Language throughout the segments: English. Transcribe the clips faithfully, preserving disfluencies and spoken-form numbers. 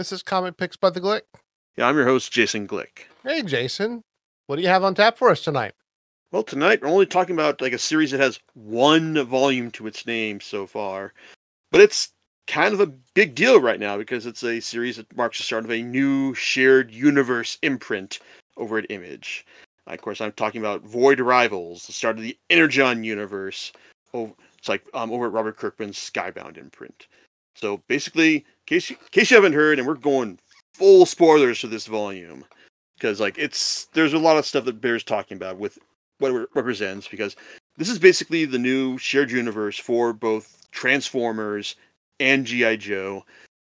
This is Comic Picks by the Glick. Yeah, I'm your host, Jason Glick. Hey, Jason. What do you have on tap for us tonight? Well, tonight we're only talking about like a series that has one volume to its name so far, but it's kind of a big deal right now because it's a series that marks the start of a new shared universe imprint over at Image. Of course, I'm talking about Void Rivals, the start of the Energon universe. Oh, it's like um, over at Robert Kirkman's Skybound imprint. So basically, in case you, in case you haven't heard, and we're going full spoilers for this volume, because like it's there's a lot of stuff that bears talking about with what it represents, because this is basically the new shared universe for both Transformers and G I. Joe,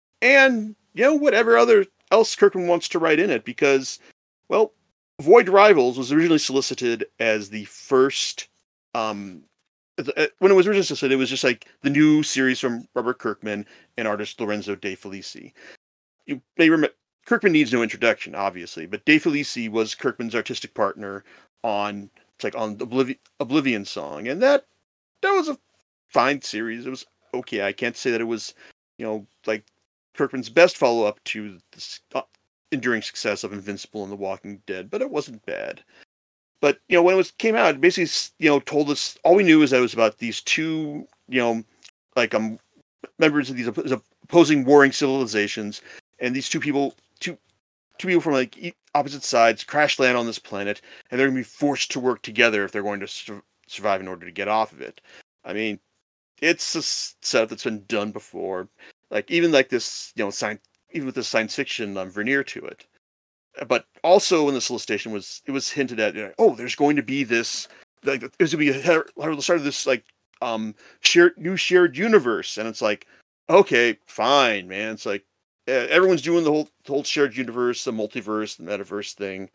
and you know whatever other else Kirkman wants to write in it, because well, Void Rivals was originally solicited as the first um when it was originally solicited, it was just like the new series from Robert Kirkman and artist Lorenzo De Felici. You may remember Kirkman needs no introduction, obviously, but De Felici was Kirkman's artistic partner on it's like on the Obliv- Oblivion Song, and that that was a fine series. It was okay. I can't say that it was, you know, like Kirkman's best follow up to the uh, enduring success of Invincible and The Walking Dead, but it wasn't bad. But you know, when it was came out, it basically you know told us all we knew is that it was about these two, you know, like um members of these opposing warring civilizations, and these two people, two two people from like opposite sides, crash land on this planet, and they're going to be forced to work together if they're going to su- survive in order to get off of it. I mean, it's a setup that's been done before, like even like this, you know, science, even with this science fiction um, veneer to it. But also in the solicitation was it was hinted at, you know, oh, there's going to be this, like there's going to be a, the start of this like um shared new shared universe, and it's like, okay, fine, man. It's like everyone's doing the whole the whole shared universe, the multiverse, the metaverse thing.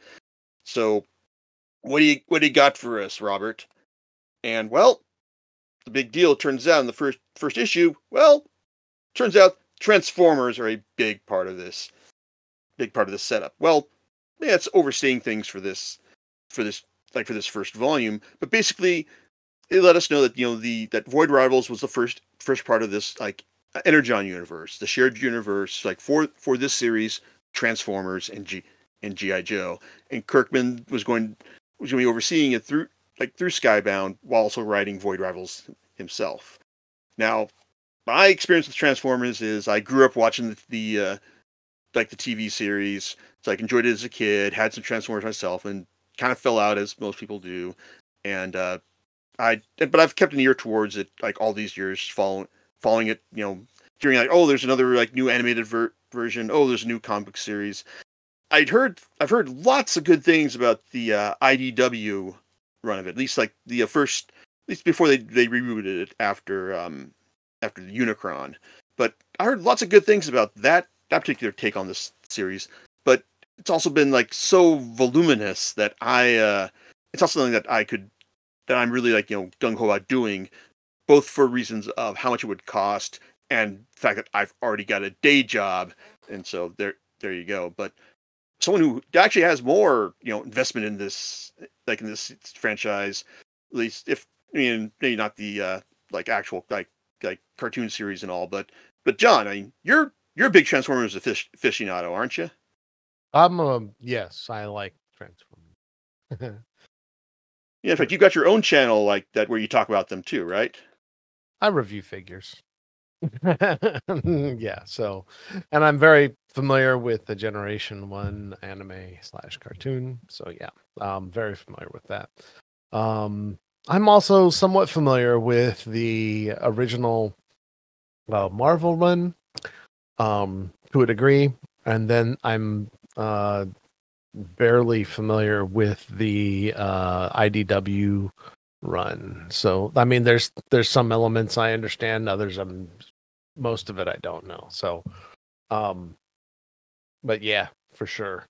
So what do you what do you got for us, Robert? And well, the big deal turns out in the first first issue, well, turns out Transformers are a big part of this big part of this setup. Well, yeah, it's overstating things for this for this like for this first volume, but basically it let us know that you know the that Void Rivals was the first first part of this like Energon universe, the shared universe, like for for this series, Transformers and G and G I. Joe, and Kirkman was going was going to be overseeing it through like through Skybound while also writing Void Rivals himself. Now, my experience with Transformers is I grew up watching the, the uh, like the T V series, so I enjoyed it as a kid, had some Transformers myself, and kind of fell out as most people do, and uh, I but I've kept an ear towards it like all these years, following following it, you know, hearing like, oh, there's another like new animated ver- version. Oh, there's a new comic book series. I'd heard I've heard lots of good things about the uh, I D W run of it. At least like the uh, first, at least before they they rebooted it after um after the Unicron. But I heard lots of good things about that that particular take on this series. But it's also been like so voluminous that I uh it's also something that I could that I'm really like, you know, gung ho about doing, both for reasons of how much it would cost and the fact that I've already got a day job, and so there there you go. But someone who actually has more, you know, investment in this, like in this franchise, at least if I mean maybe not the uh, like actual like like cartoon series and all, but but John, I mean, you're you're a big Transformers aficionado, aren't you? I'm a yes, I like Transformers. Yeah, in fact, you got your own channel like that where you talk about them too, right? I review figures. Yeah, so and I'm very familiar with the Generation One anime slash cartoon. So yeah, I'm very familiar with that. Um, I'm also somewhat familiar with the original uh, Marvel run, um, to a degree, and then I'm uh barely familiar with the uh I D W run. So I mean there's there's some elements I understand, others I'm most of it I don't know. So um but yeah, for sure.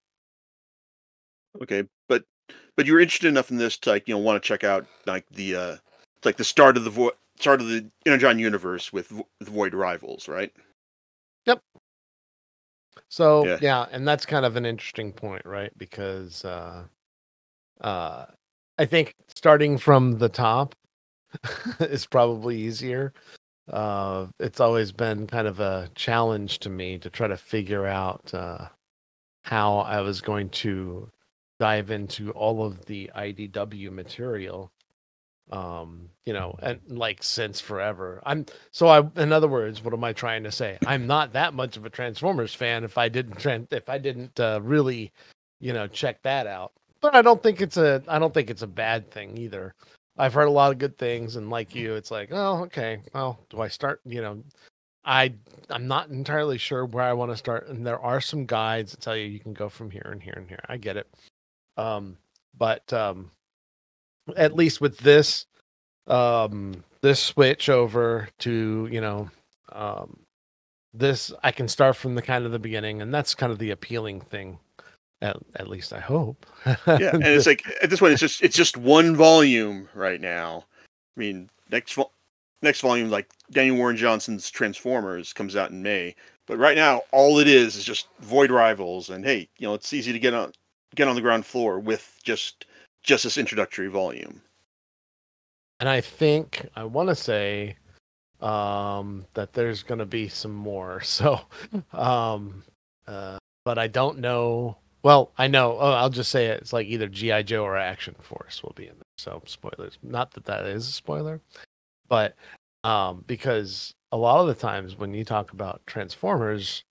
Okay, but but you were interested enough in this to like you know want to check out like the uh it's like the start of the vo- start of the Energon universe with, Vo- with Void Rivals, right? Yep. So Yeah. yeah, and that's kind of an interesting point, right? Because uh uh I think starting from the top is probably easier. uh, it's always been kind of a challenge to me to try to figure out uh, how I was going to dive into all of the I D W material. Um, you know, and like since forever. I'm so I in other words, what am I trying to say? I'm not that much of a Transformers fan if I didn't tran if I didn't uh, really, you know, check that out. But I don't think it's a I don't think it's a bad thing either. I've heard a lot of good things, and like you, it's like, oh, okay, well, do I start? You know, I I'm not entirely sure where I want to start, and there are some guides that tell you you can go from here and here and here. I get it. Um, but um, at least with this um this switch over to, you know, um this I can start from the kind of the beginning, and that's kind of the appealing thing, at, at least I hope. Yeah, and it's like at this point, it's just it's just one volume right now. I mean, next vo- next volume, like Daniel Warren Johnson's Transformers, comes out in May. But right now, all it is is just Void Rivals, and hey, you know, it's easy to get on get on the ground floor with just just this introductory volume. And I think I want to say um that there's going to be some more. So um uh but I don't know. Well, I know. Oh, I'll just say it. It's like either G I. Joe or Action Force will be in there. So spoilers. Not that that is a spoiler, but um because a lot of the times when you talk about Transformers,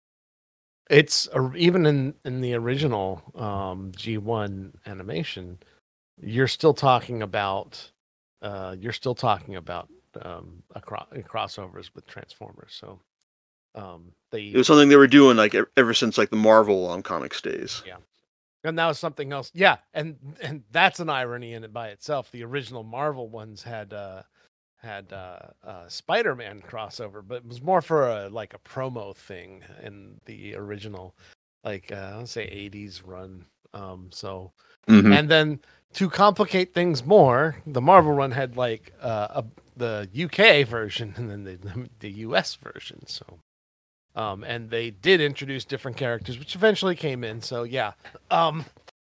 it's uh, even in in the original um G one animation, you're still talking about uh you're still talking about um a cro- crossovers with Transformers. So um It they was something they were doing like ev- ever since like the Marvel um, comics days. yeah. And that was something else. Yeah, and and that's an irony in it by itself. The original Marvel ones had uh had uh, uh Spider-Man crossover, but it was more for a like a promo thing in the original, like uh let's say eighties run. Um so Mm-hmm. and then to complicate things more, the Marvel run had like uh a, the U K version and then the the U S version. So um and they did introduce different characters which eventually came in. So yeah. Um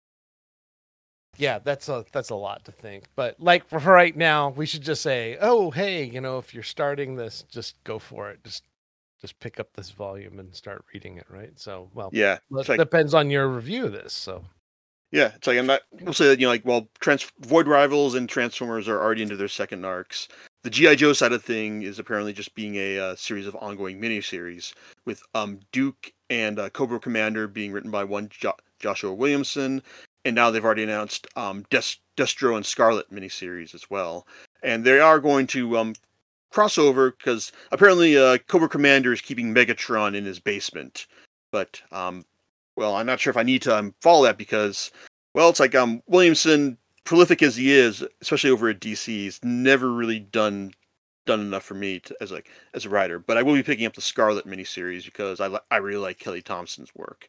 yeah, that's a that's a lot to think. But like for right now, we should just say, "Oh, hey, you know, if you're starting this, just go for it. Just just pick up this volume and start reading it." Right. So, well, Yeah, it's it like depends on your review of this. So, yeah, it's like I'm not. We'll say that you know, like, well, Trans- Void Rivals and Transformers are already into their second arcs. The G I. Joe side of thing is apparently just being a uh, series of ongoing miniseries with um Duke and uh, Cobra Commander being written by one jo- Joshua Williamson, and now they've already announced um Des- Destro and Scarlet miniseries as well, and they are going to um crossover because apparently uh, Cobra Commander is keeping Megatron in his basement, but um well, I'm not sure if I need to um, follow that because, well, it's like um Williamson, prolific as he is, especially over at D C, he's never really done done enough for me to, as like as a writer. But I will be picking up the Scarlet miniseries because I li- I really like Kelly Thompson's work.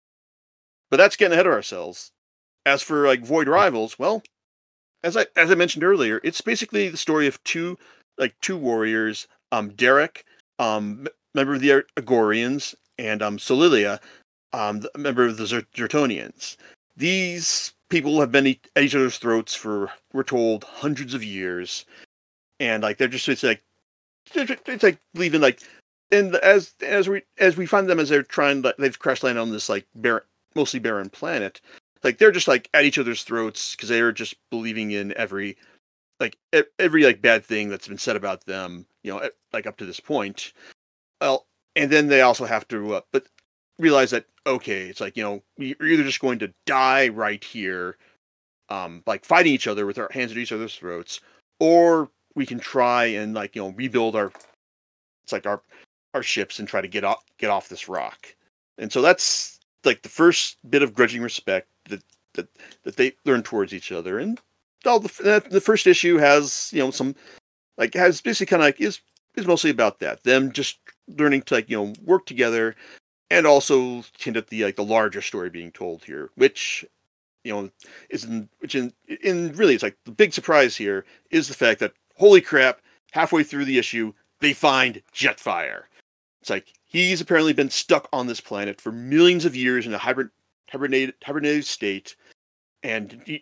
But that's getting ahead of ourselves. As for like Void Rivals, well, as I as I mentioned earlier, it's basically the story of two like two warriors, um Derek, um member of the Agorians, and um Solilia, um, a member of the Zer- Zertonians. These people have been at each other's throats for, we're told, hundreds of years, and like they're just it's like it's like leaving like, and as as we as we find them as they're trying, like, they've crash landed on this like barren, mostly barren planet. Like they're just like at each other's throats because they are just believing in every like e- every like bad thing that's been said about them, you know, e- like up to this point. Well, and then they also have to, uh, but realize that okay, it's like you know we're either just going to die right here, um, like fighting each other with our hands at each other's throats, or we can try and like you know rebuild our it's like our our ships and try to get off get off this rock. And so that's like the first bit of grudging respect that that that they learn towards each other. And all the the first issue has you know some like has basically kind of like is is mostly about that them just learning to like you know work together and also hint at the like the larger story being told here, which you know is in which in in really it's like the big surprise here is the fact that holy crap, halfway through the issue they find Jetfire. It's like he's apparently been stuck on this planet for millions of years in a hibern hibernated hibernated state, and he,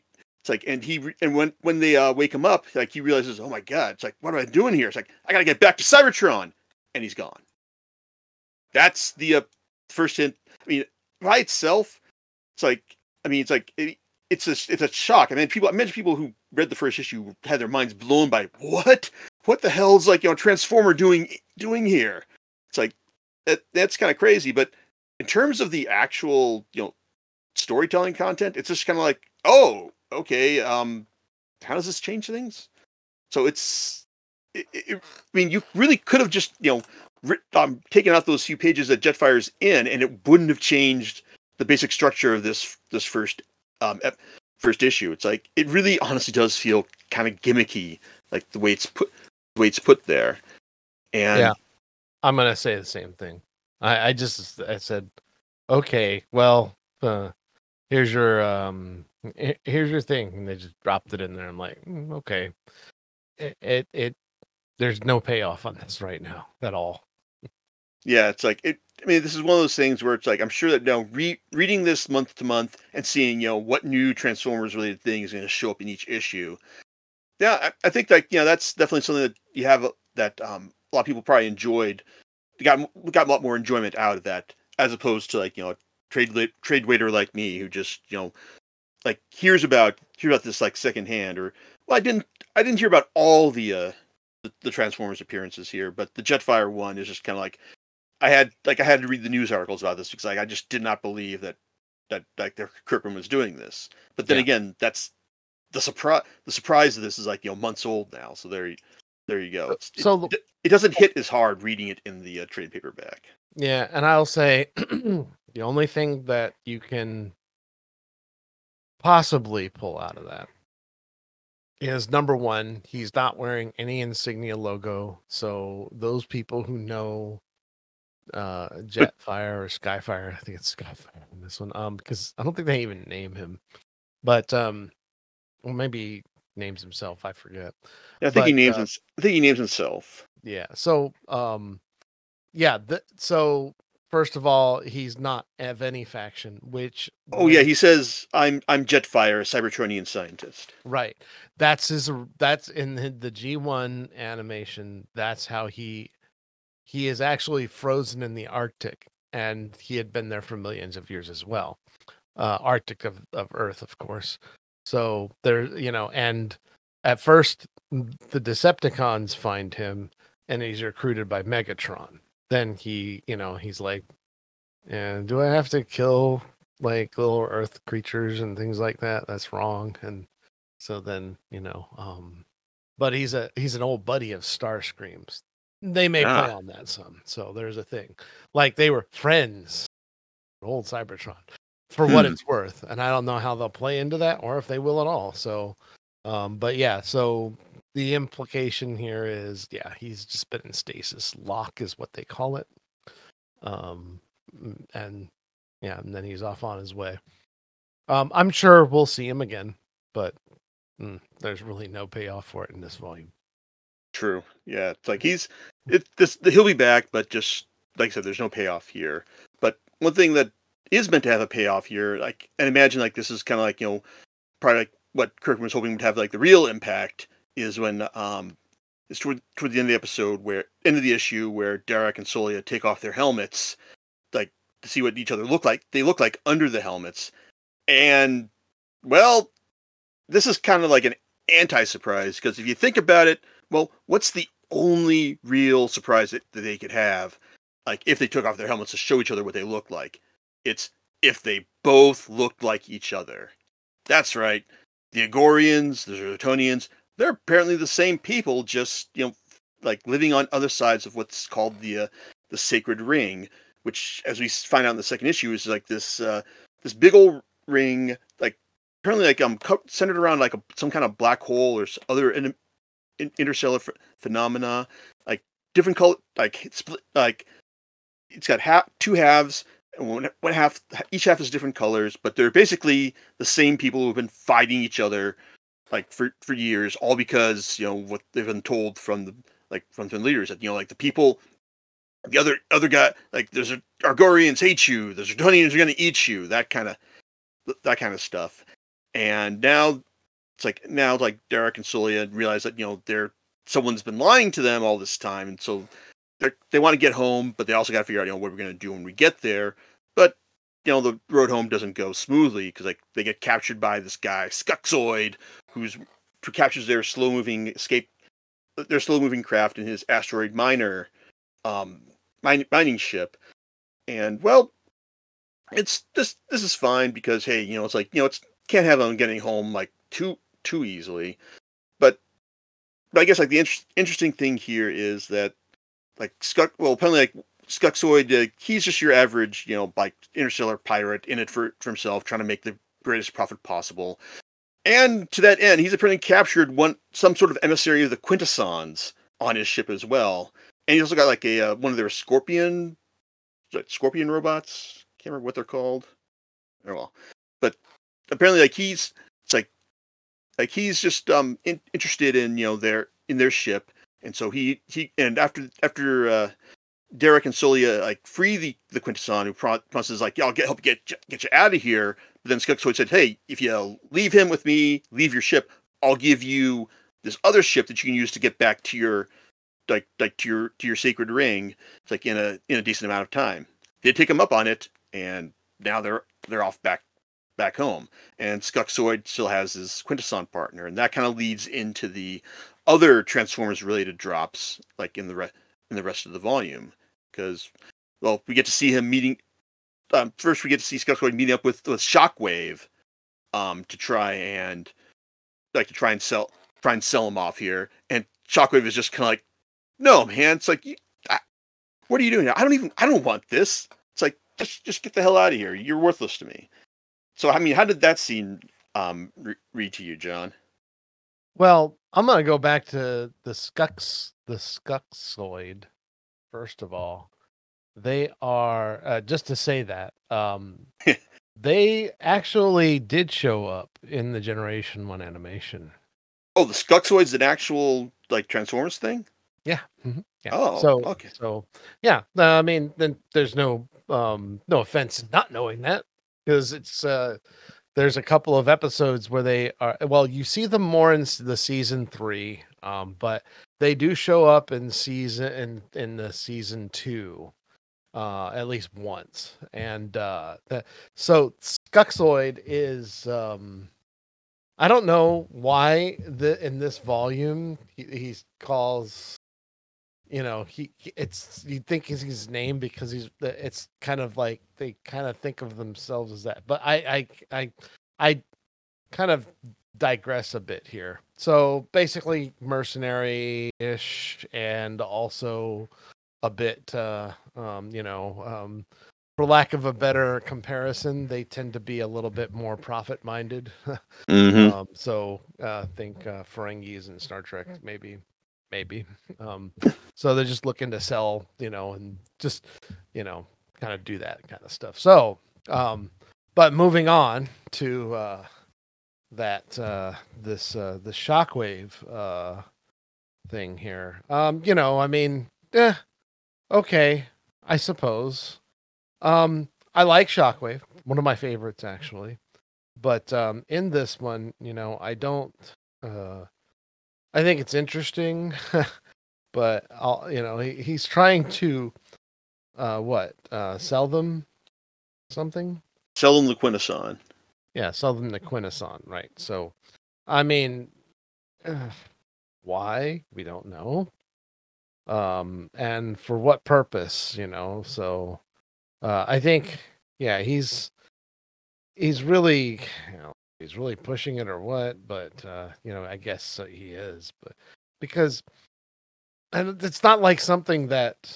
It's like, and he re- and when when they uh, wake him up, like he realizes, oh my god, it's like, what am I doing here? It's like I gotta get back to Cybertron, and he's gone. That's the uh, first hint. I mean, by itself, it's like, I mean, it's like it, it's a it's a shock. I mean, people, I imagine people who read the first issue had their minds blown by what what the hell's like you know Transformer doing doing here? It's like that, that's kind of crazy. But in terms of the actual you know storytelling content, it's just kind of like, oh, okay, um, how does this change things? So it's, it, it, I mean, you really could have just you know ri- um, taken out those few pages that Jetfire's in, and it wouldn't have changed the basic structure of this this first um ep- first issue. It's like it really honestly does feel kind of gimmicky, like the way it's put the way it's put there. And Yeah, I'm gonna say the same thing. I, I just I said, okay, well, uh, here's your um, he- here's your thing, and they just dropped it in there. I'm like, "Mm, okay, it, it it there's no payoff on this right now at all. yeah, it's like it. I mean, this is one of those things where it's like I'm sure that now re- reading this month to month and seeing you know what new Transformers related thing is going to show up in each issue. Yeah, I, I think like you know that's definitely something that you have uh, that um, a lot of people probably enjoyed. Got got a lot more enjoyment out of that as opposed to like you know a trade lit, trade waiter like me who just you know like hears about hear about this like secondhand or well I didn't I didn't hear about all the uh the, the Transformers appearances here, but the Jetfire one is just kind of like I had like I had to read the news articles about this because like I just did not believe that that like their Kirkman was doing this. But then Yeah. again, that's the surprise. The surprise of this is like you know months old now. So there, you- there you go. It's it, So it, it doesn't hit as hard reading it in the uh, trade paperback. yeah, and I'll say the only thing that you can possibly pull out of that is number one, he's not wearing any insignia logo. So those people who know uh Jetfire or Skyfire, I think it's Skyfire in this one, um, because I don't think they even name him, but um, well, maybe he names himself, I forget. I think he But names uh, him, I think he names himself. yeah, so um, yeah, th- so first of all, he's not of any faction, which Oh yeah, when he says I'm I'm Jetfire, a Cybertronian scientist. right, that's his that's in the, the G one animation, that's how he he is actually frozen in the Arctic, and he had been there for millions of years as well. Uh, Arctic of, of Earth, of course. So there, you know, and at first the Decepticons find him, and he's recruited by Megatron. Then he, you know, he's like, and do I have to kill like little Earth creatures and things like that? That's wrong. And so then, you know, um, but he's a he's an old buddy of Starscream's. They may play Ah, on that some. So there's a thing. Like they were friends, old Cybertron, for what hmm, it's worth. And I don't know how they'll play into that or if they will at all. So um, but yeah, so the implication here is yeah, he's just been in stasis. Lock is what they call it. Um mm, and yeah, and then he's off on his way. Um, I'm sure we'll see him again, but mm, there's really no payoff for it in this volume. true. Yeah, it's like he's it. This he'll be back, but just like I said, there's no payoff here. But one thing that is meant to have a payoff here, like and imagine like this is kind of like you know probably like what Kirkman was hoping would have like the real impact is when um it's toward toward the end of the episode where end of the issue where Derek and Solia take off their helmets like to see what each other look like. They look like under the helmets, and well, this is kind of like an anti-surprise because if you think about it, well, what's the only real surprise that, that they could have, like if they took off their helmets to show each other what they look like? It's if they both looked like each other. That's right. The Agorians, the Zertonians, they're apparently the same people, just you know, like living on other sides of what's called the uh, the Sacred Ring, which, as we find out in the second issue, is like this uh, this big old ring, like apparently like um co- centered around like a, some kind of black hole or s- other in, in, interstellar ph- phenomena, like different color, like split, like it's got half two halves and one, one half each half is different colors but they're basically the same people who've been fighting each other like for for years all because you know what they've been told from the like from the leaders that you know like the people the other other guy like there's a Argorians hate you the Zertonians are going to eat you that kind of that kind of stuff and now it's like now like Derek and Solia realize that you know they're someone's been lying to them all this time, and so they they want to get home, but they also got to figure out you know what we're going to do when we get there. But you know the road home doesn't go smoothly because like they get captured by this guy Skuxoid, who's who captures their slow moving escape, their slow moving craft in his asteroid miner, um, mine, mining ship, and well, it's this this is fine because hey, you know it's like you know it's can't have them getting home like too too easily, but but I guess like the inter- interesting thing here is that like Skuck, well, apparently like Skuxoid, uh, he's just your average, you know, like interstellar pirate in it for, for himself, trying to make the greatest profit possible. And to that end, he's apparently captured one some sort of emissary of the Quintessons on his ship as well. And he's also got like a uh, one of their scorpion like, scorpion robots. Can't remember what they're called. Oh well, but apparently like he's it's like like he's just um in, interested in you know their in their ship, and so he he and after after uh, Derek and Solia like free the the Quintesson, who pro- promises like yeah I'll get help get get you out of here. But then Skuxoid said, hey, if you leave him with me, leave your ship, I'll give you this other ship that you can use to get back to your like like to your to your sacred ring. It's like in a in a decent amount of time. They take him up on it, and now they're they're off back back home. And Skuxoid still has his Quintesson partner, and that kind of leads into the other Transformers related drops, like in the re- in the rest of the volume, because well, we get to see him meeting. Um, first, we get to see Skuxoid meeting up with with Shockwave, um, to try and like to try and sell try and sell him off here. And Shockwave is just kind of like, no, man, it's like, I, what are you doing here? I don't even I don't want this. It's like just just get the hell out of here. You're worthless to me. So, I mean, how did that scene um, re- read to you, John? Well, I'm gonna go back to the Skux, the Skuxoid. First of all, they are uh, just to say that um, they actually did show up in the Generation One animation. Oh, the Skuxoid's an actual like Transformers thing. Yeah, mhm, yeah. Oh, So, okay. so yeah. uh, I mean, then there's no um, no offense in not knowing that because it's uh, there's a couple of episodes where they are well, you see them more in s- the season three, um, but they do show up in season in in the season two, uh, at least once. And uh, the, so Skuxoid is um, I don't know why the in this volume he, he calls you know he he- it's you think he's his name because he's it's kind of like they kind of think of themselves as that, but I I I I kind of digress a bit here. So basically, mercenary ish, and also a bit, uh, um, you know, um, for lack of a better comparison, they tend to be a little bit more profit minded. Mm-hmm. um, so uh, think uh, Ferengis in Star Trek, maybe, maybe. Um, so they're just looking to sell, you know, and just, you know, kind of do that kind of stuff. So, um, but moving on to uh, that uh this uh the shockwave uh thing here. Um, you know, I mean, eh, okay, I suppose. Um, I like Shockwave, one of my favorites actually. But um in this one, you know, I don't uh I think it's interesting, but I'll you know, he, he's trying to uh what? Uh sell them something? Sell them the Quintesson. Yeah, sell them the Quintesson, right? So, I mean, why? We don't know. Um and for what purpose, you know. So uh I think yeah, he's he's really you know he's really pushing it or what, but uh you know I guess uh, he is, but because and it's not like something that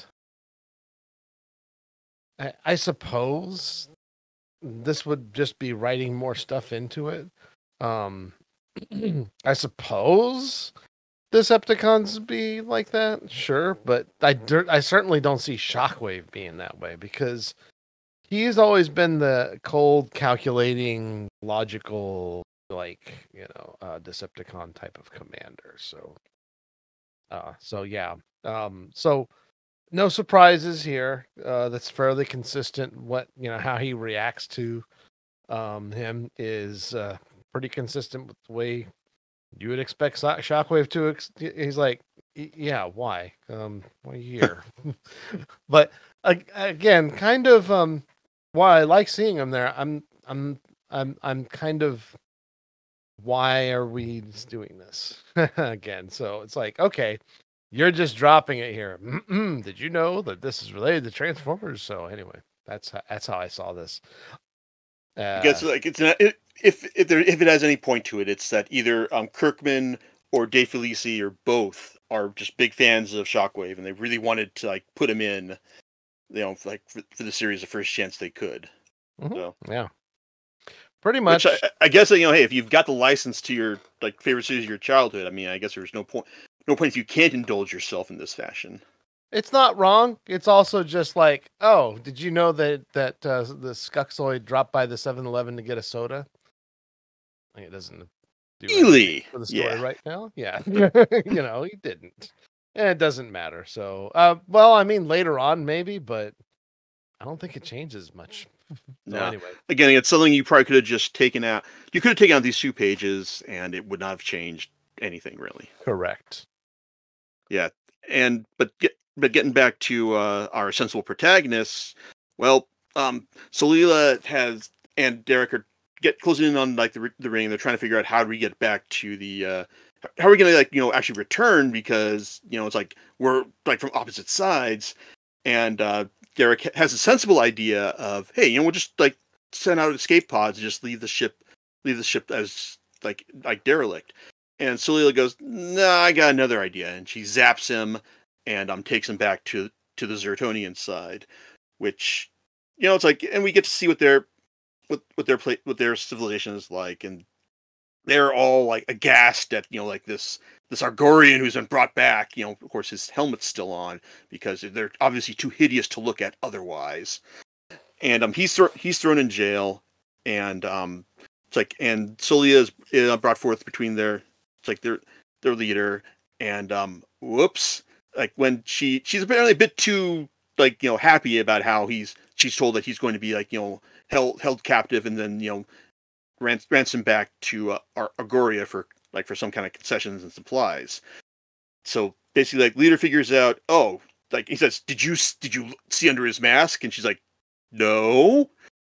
I, I suppose this would just be writing more stuff into it. um I suppose Decepticons be like that, sure, but I, dur- I certainly don't see Shockwave being that way because he's always been the cold, calculating, logical, like you know, uh, Decepticon type of commander. So, uh, so yeah, um, so no surprises here. Uh, that's fairly consistent. What you know, how he reacts to um him is uh, pretty consistent with the way. You would expect so- Shockwave to. Ex- he's like, yeah, why? Um, why are you here? But uh, again, kind of um, while I like seeing him there, I'm I'm I'm I'm kind of why are we doing this again? So it's like, okay, you're just dropping it here. Mm-mm, did you know that this is related to Transformers? So anyway, that's how, that's how I saw this. I guess Uh, like it's not, it, if if there if it has any point to it, it's that either um, Kirkman or Dave Felici or both are just big fans of Shockwave, and they really wanted to like put him in, you know, like for, for the series the first chance they could. mhm, So, yeah, pretty which I, much. I guess you know, hey, if you've got the license to your like favorite series of your childhood, I mean, I guess there's no point no point if you can't indulge yourself in this fashion. It's not wrong. It's also just like, oh, did you know that that uh, the Skuxoid dropped by the Seven Eleven to get a soda? Like, it doesn't do anything Really? for the story Yeah. right now. Yeah, you know, he didn't, and it doesn't matter. So, uh, well, I mean, later on maybe, but I don't think it changes much. So No. anyway, Again, it's something you probably could have just taken out. You could have taken out these two pages, and it would not have changed anything really. correct. Yeah, and but get but getting back to uh, our sensible protagonists, well, um, Solila has and Derek are get closing in on like the the ring. They're trying to figure out how do we get back to the uh, how are we gonna like you know actually return because you know it's like we're like from opposite sides, and uh, Derek has a sensible idea of hey you know we'll just like send out escape pods and just leave the ship leave the ship as like like derelict. And Solila goes, "Nah, I got another idea," and she zaps him, and um takes him back to to the Zertonian side, which you know it's like, and we get to see what their what what their play what their civilization is like, and they're all like aghast at you know like this this Argorian who's been brought back. You know, of course, his helmet's still on because they're obviously too hideous to look at otherwise. And um he's thro- he's thrown in jail, and um it's like and Solia is uh, brought forth between their it's like their their leader, and um whoops, like when she she's apparently a bit too like you know happy about how he's she's told that he's going to be like you know held held captive and then you know rans- ransomed back to uh, Ar- Agoria for like for some kind of concessions and supplies. So basically, like leader figures out, oh, like he says, did you did you see under his mask? And she's like, no.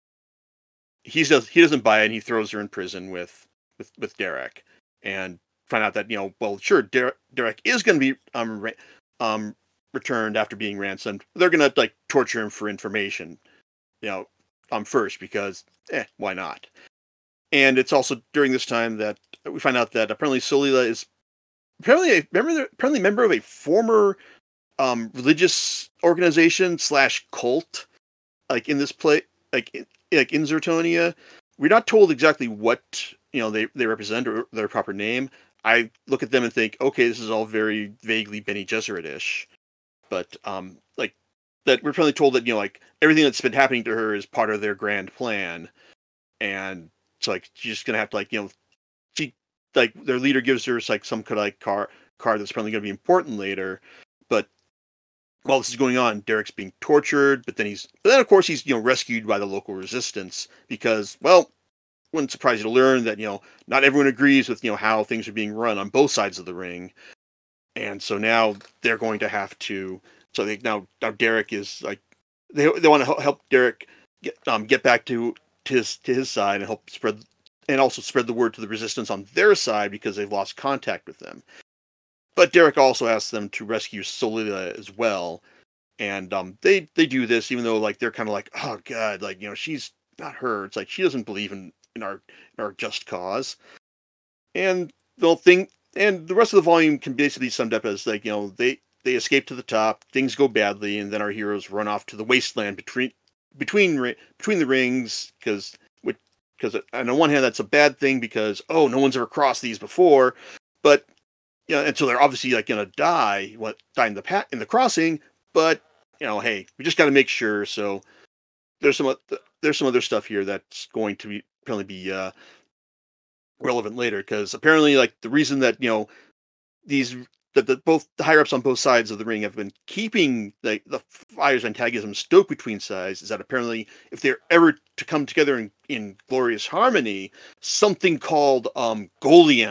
He does he doesn't buy it, and he throws her in prison with with with Derek, and find out that you know well sure Derek, Derek is going to be um ra- um returned after being ransomed. They're going to like torture him for information, you know, um first because eh why not? And it's also during this time that we find out that apparently Solila is apparently a member apparently member of a former um religious organization slash cult like in this play like in, like in Zertonia. We're not told exactly what you know they, they represent or their proper name. I look at them and think, okay, this is all very vaguely Bene Gesserit-ish, but um, like that we're probably told that you know like everything that's been happening to her is part of their grand plan, and it's like she's just gonna have to like you know she like their leader gives her like some kind of like car card that's probably gonna be important later, but while this is going on, Derek's being tortured, but then he's, but then of course he's, you know, rescued by the local resistance because, well, wouldn't surprise you to learn that, you know, not everyone agrees with, you know, how things are being run on both sides of the ring. And so now they're going to have to, so they now, now Derek is like, they, they want to help Derek get, um, get back to, to his, to his side and help spread, and also spread the word to the resistance on their side because they've lost contact with them. But Derek also asks them to rescue Solida as well, and um, they they do this even though like they're kind of like, oh god, like you know she's not her. It's like she doesn't believe in in our in our just cause, and the thing and the rest of the volume can basically be summed up as like you know they they escape to the top, things go badly, and then our heroes run off to the wasteland between between between the rings because because on the one hand that's a bad thing because oh no one's ever crossed these before, but you know, and so they're obviously like gonna die, what die in the pa- in the crossing. But you know, hey, we just got to make sure. So there's some there's some other stuff here that's going to be probably be uh, relevant later because apparently, like the reason that you know these that the both the higher ups on both sides of the ring have been keeping the the fire's antagonism stoked between sides is that apparently if they're ever to come together in, in glorious harmony, something called um Goliant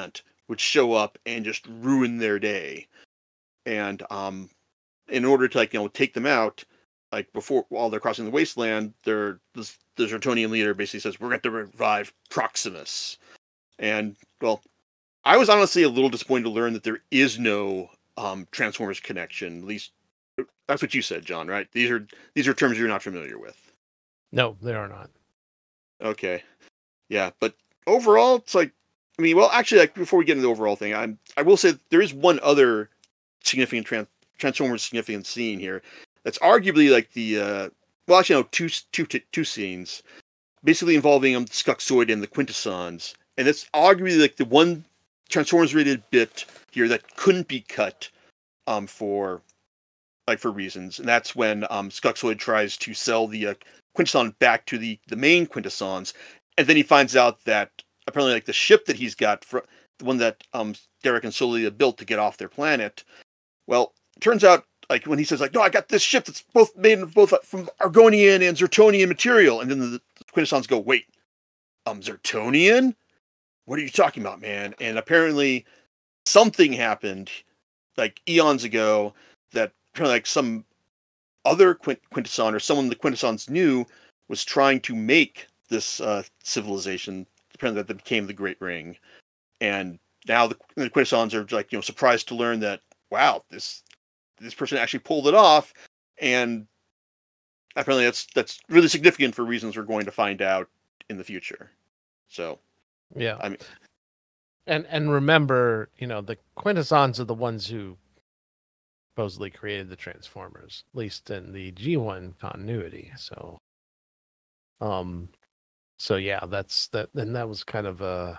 would show up and just ruin their day. And um, in order to like you know take them out, like before while they're crossing the wasteland, they're the, the Zertonian leader basically says we're going to revive Proximus. And well, I was honestly a little disappointed to learn that there is no um, Transformers connection. At least that's what you said, John. Right? These are these are terms you're not familiar with. No, they are not. Okay, yeah, but overall, it's like I mean, well, actually, like before we get into the overall thing, I'm I will say there is one other significant trans- Transformers significant scene here. That's arguably like the uh, well, actually, no, two two two scenes, basically involving um, Skuxoid and the Quintessons, and it's arguably like the one Transformers rated bit here that couldn't be cut um for like for reasons, and that's when um Skuxoid tries to sell the uh, Quintesson back to the the main Quintessons, and then he finds out that apparently like the ship that he's got for the one that um Derek and Solia built to get off their planet. Well, it turns out like when he says like, no, I got this ship that's both made of both from Argonian and Zertonian material, and then the, the Quintessons go, wait, um, Zertonian? What are you talking about, man? And apparently something happened like eons ago that apparently like some other Quint- Quintesson or someone the Quintessons knew was trying to make this uh, civilization, apparently that became the Great Ring. And now the, the Quintessons are like, you know, surprised to learn that, wow, this this person actually pulled it off, and apparently that's that's really significant for reasons we're going to find out in the future. So, Yeah. I mean, And and remember, you know, the Quintessons are the ones who supposedly created the Transformers, at least in the G one continuity. So, um, so yeah, that's that. And that was kind of a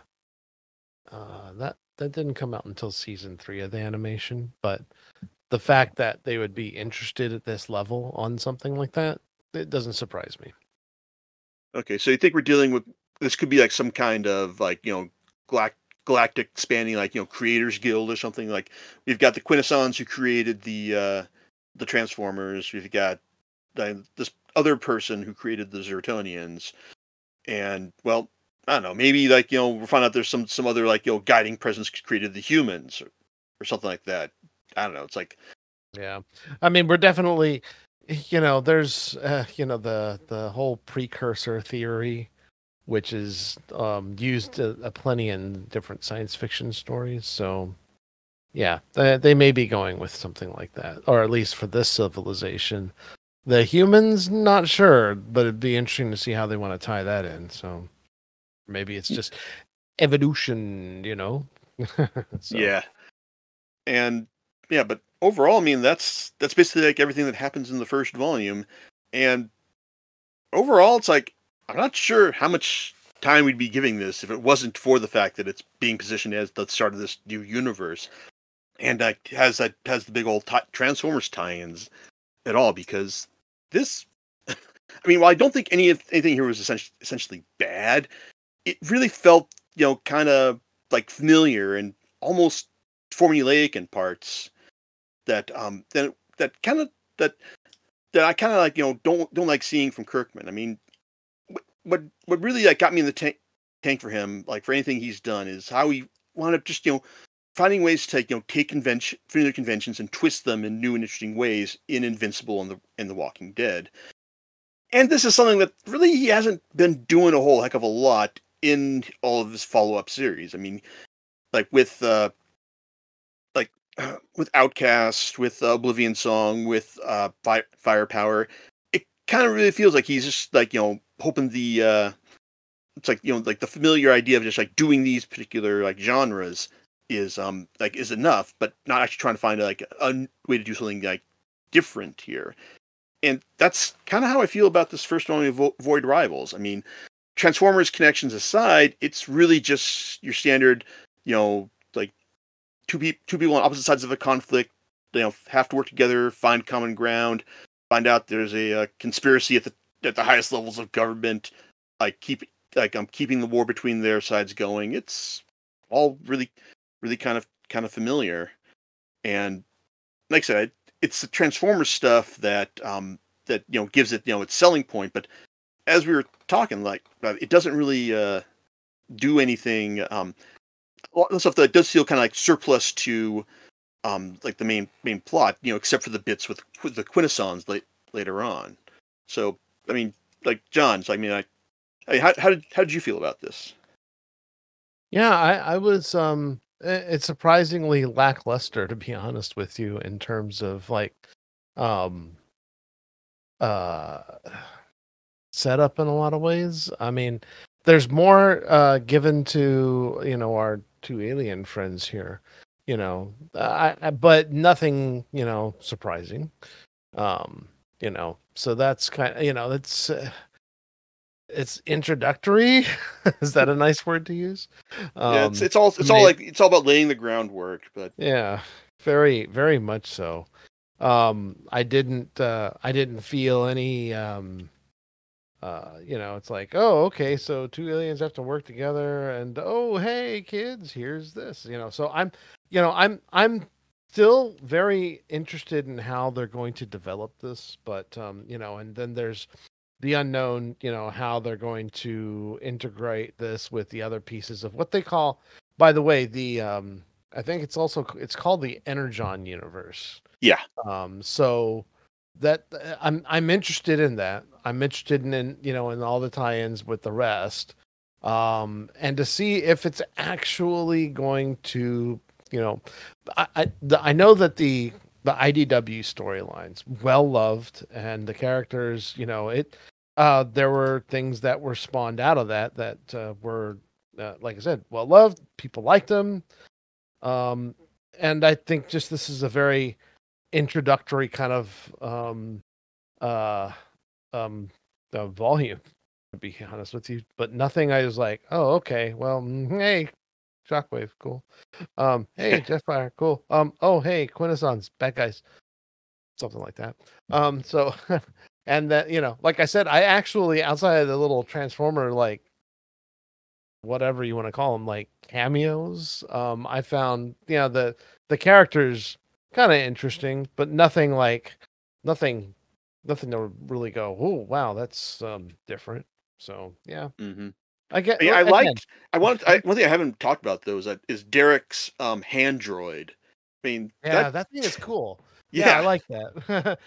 uh, that that didn't come out until season three of the animation. But the fact that they would be interested at this level on something like that, it doesn't surprise me. okay, so you think we're dealing with this could be like some kind of like you know galact- galactic spanning like you know creators guild or something like we've got the Quintessons who created the uh the Transformers, we've got the, this other person who created the Zertonians, and well, I don't know, maybe like you know we'll find out there's some some other like you know guiding presence created the humans or, or something like that. I don't know. It's like Yeah, I mean, we're definitely, you know, there's, uh, you know, the the whole precursor theory, which is um, used a, a plenty in different science fiction stories. So, yeah, they, they may be going with something like that, or at least for this civilization. The humans, not sure, but it'd be interesting to see how they want to tie that in. So maybe it's just evolution, you know. So yeah, and yeah, but overall, I mean that's that's basically like everything that happens in the first volume, and overall, it's like I'm not sure how much time we'd be giving this if it wasn't for the fact that it's being positioned as the start of this new universe, and uh, has that has the big old t- Transformers tie-ins at all. Because this, I mean, while I don't think any of anything here was essentially essentially bad, it really felt you know kind of like familiar and almost formulaic in parts that um that that kind of that that I kind of like you know don't don't like seeing from Kirkman. I mean, what what really like got me in the tank tank for him, like for anything he's done, is how he wound up just you know finding ways to you know take convention familiar conventions and twist them in new and interesting ways in Invincible and the in The Walking Dead. And this is something that really he hasn't been doing a whole heck of a lot in all of his follow up series. I mean, like with uh like with Outcast, with uh, Oblivion Song, with uh Fire, Firepower, it kind of really feels like he's just like you know hoping the uh it's like you know like the familiar idea of just like doing these particular like genres is um like is enough, but not actually trying to find like a way to do something like different here. And that's kind of how I feel about this first one of Vo- Void Rivals. I mean, Transformers connections aside, it's really just your standard, you know, like two people two people on opposite sides of a conflict, you know, have to work together, find common ground, find out there's a, uh conspiracy at the at the highest levels of government, like keep like I'm um, keeping the war between their sides going. It's all really, really kind of kind of familiar, and like I said, it's the Transformers stuff that um that you know gives it you know its selling point. But as we were talking, like uh, it doesn't really uh do anything. Um, a lot of stuff that does feel kind of like surplus to um like the main main plot, you know, except for the bits with, with the Quintessons late, later on. So I mean, like John, so I mean, I, I mean, how how did how did you feel about this? Yeah, I, I was um i- it's surprisingly lackluster, to be honest with you, in terms of like um uh setup in a lot of ways. I mean, there's more uh given to, you know, our two alien friends here, you know, I, I but nothing, you know, surprising. Um, you know, so that's kind of, you know, that's uh, it's introductory. Is that a nice word to use? Yeah, it's Um, it's all I it's mean, all it, like it's all about laying the groundwork, but yeah, very, very much so. Um, I didn't, uh, I didn't feel any, um, uh, you know, it's like, oh, okay, so two aliens have to work together, and oh, hey, kids, here's this, you know. So I'm, you know, I'm, I'm still very interested in how they're going to develop this, but um, you know, and then there's the unknown, you know, how they're going to integrate this with the other pieces of what they call, by the way, the um I think it's also it's called the Energon universe. yeah. Um so that uh, I'm I'm interested in that. I'm interested in, in you know, in all the tie-ins with the rest. Um and to see if it's actually going to, you know, I I, the, I know that the the I D W storylines well loved, and the characters, you know, it uh there were things that were spawned out of that that uh, were uh, like I said, well loved, people liked them. Um and I think just this is a very introductory kind of um uh um uh, volume, to be honest with you, but nothing I was like, oh okay, well mm, hey, Shockwave, cool. Um hey, Jetfire, cool. Um oh hey, Quintessons, bad guys, something like that. Um, so, and that, you know, like I said, I actually, outside of the little Transformer, like whatever you want to call them, like cameos, um, I found, you know, the the characters kind of interesting, but nothing like nothing, nothing to really go, oh wow, that's um different. So yeah, hmm I get I, mean, I again, liked. I wanted. I, one thing I haven't talked about though is that is Derek's um hand droid. I mean that. yeah, that thing is cool. Yeah, I Yeah. like that.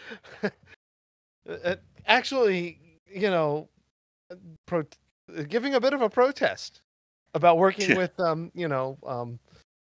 Uh, Actually, you know, pro- giving a bit of a protest about working Yeah. with um you know um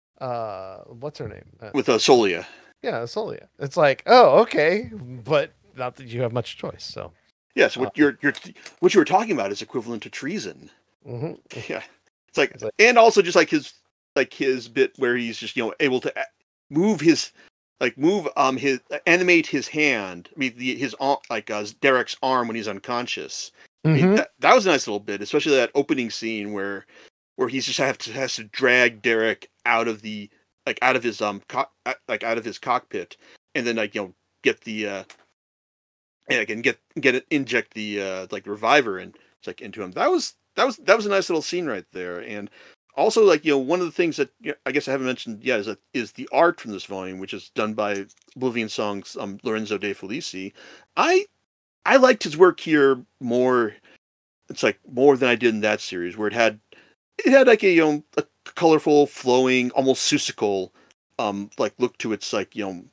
uh what's her name, uh, With uh, Solia. yeah, Solia. It's like, oh okay, but not that you have much choice. So Yes. uh, What you're you're what you were talking about is equivalent to treason. mhm. Yeah. It's like, It's like, and also just like his like his bit where he's just you know able to a- move his like move um his animate his hand. I mean the his ar- like uh, Derek's arm when he's unconscious. I mean mm-hmm. that that was a nice little bit, especially that opening scene where where he's just have to has to drag Derek out of the like out of his um co- uh, like out of his cockpit, and then like you know get the uh and I can get get it inject the uh like reviver and it's like into him. That was that was that was a nice little scene right there. And also like you know one of the things that you know, I guess I haven't mentioned yet is that is the art from this volume, which is done by Oblivion Songs um Lorenzo De Felici. I I liked his work here more. It's like more than I did in that series where it had it had like a you know a colorful, flowing, almost Seussical um like look to its like you know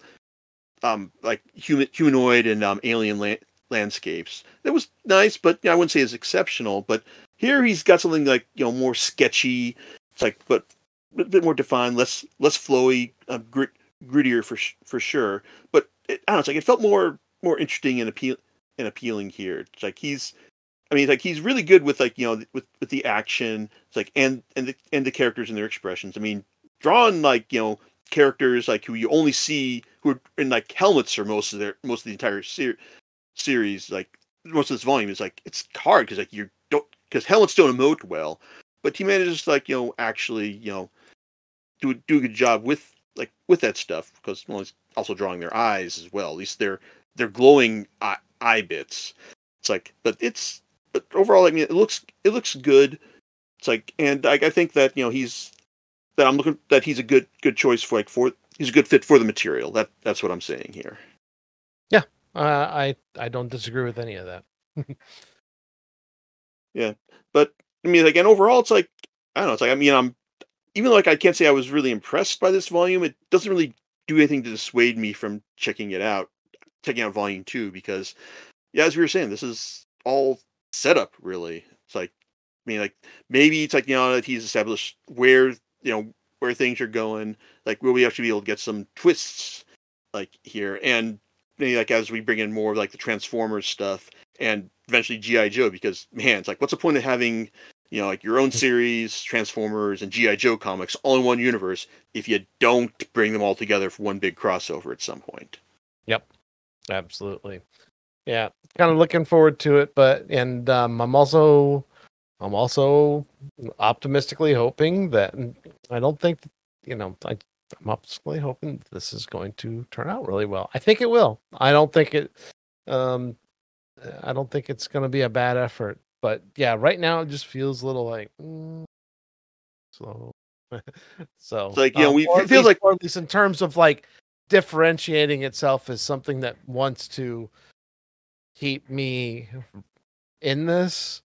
um like human humanoid and um alien la- landscapes. That was nice, but you know, I wouldn't say it's exceptional. But here he's got something like you know more sketchy. It's like but a bit more defined, less less flowy, uh, grit, grittier for sh- for sure. But it, I don't know. It's like it felt more more interesting and appeal and appealing here. It's like he's I mean, like he's really good with like you know with with the action. It's like and and the and the characters and their expressions. I mean, drawing like you know characters like who you only see who are in like helmets for most of their most of the entire ser- series. Like most of this volume is like it's hard because like you don't because helmets don't emote well. But he manages to like you know actually you know do do a good job with like with that stuff because well, he's also drawing their eyes as well. At least they're they're glowing eye, eye bits. It's like, but it's but overall, I mean, it looks it looks good. It's like, and I, I think that you know he's that I'm looking that he's a good good choice for like for he's a good fit for the material. That that's what I'm saying here. Yeah, uh, I I don't disagree with any of that. Yeah, but I mean, like, and overall, it's like I don't know. It's like I mean, I'm even though like I can't say I was really impressed by this volume, it doesn't really do anything to dissuade me from checking it out, checking out volume two, because yeah, as we were saying, this is all setup really. It's like, I mean, like maybe it's like, you know, that he's established where, you know, where things are going. Like, will we actually be able to get some twists like here, and maybe like as we bring in more of like the Transformers stuff and eventually G I Joe, because man, it's like, what's the point of having, you know, like your own series, Transformers and G I Joe comics all in one universe if you don't bring them all together for one big crossover at some point? Yep, absolutely. Yeah, kind of looking forward to it, but and um, I'm also I'm also optimistically hoping that I don't think you know I, I'm optimistically hoping this is going to turn out really well. I think it will. I don't think it. Um, I don't think it's going to be a bad effort. But yeah, right now it just feels a little like mm, slow. It's so, like, you know, um, we or it at feels least, like or at least in terms of like differentiating itself as something that wants to keep me in this.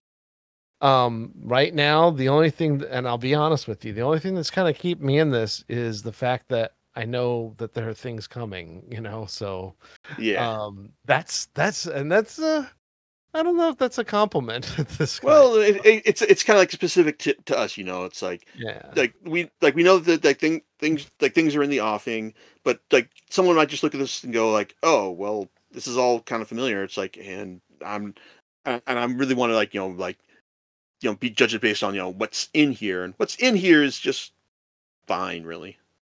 Um, right now, the only thing, and I'll be honest with you, the only thing that's kind of keep me in this is the fact that I know that there are things coming, you know. So, yeah. um, that's that's and that's uh, I don't know if that's a compliment at this point. Well, it, it, it's it's kind of like specific to, to us, you know. It's like Yeah, like we like we know that like thing, things like things are in the offing, but like someone might just look at this and go like, oh, well, this is all kind of familiar. It's like, and I'm and and I really want to like, you know, like, you know, be judged based on, you know, what's in here, and what's in here is just fine, really.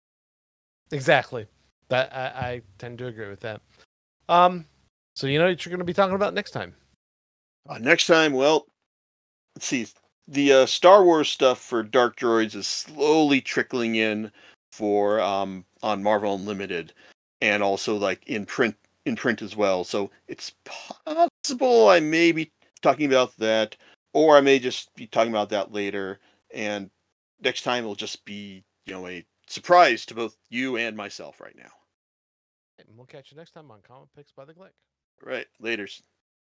exactly. That I, I tend to agree with that. Um, so you know what you're going to be talking about next time. Uh, next time, well, let's see. The uh, Star Wars stuff for Dark Droids is slowly trickling in for um on Marvel Unlimited, and also like in print in print as well. So it's possible I may be talking about that, or I may just be talking about that later. And next time it'll just be, you know, a surprise to both you and myself right now. And we'll catch you next time on Comic Picks by the Glick. Right, later's.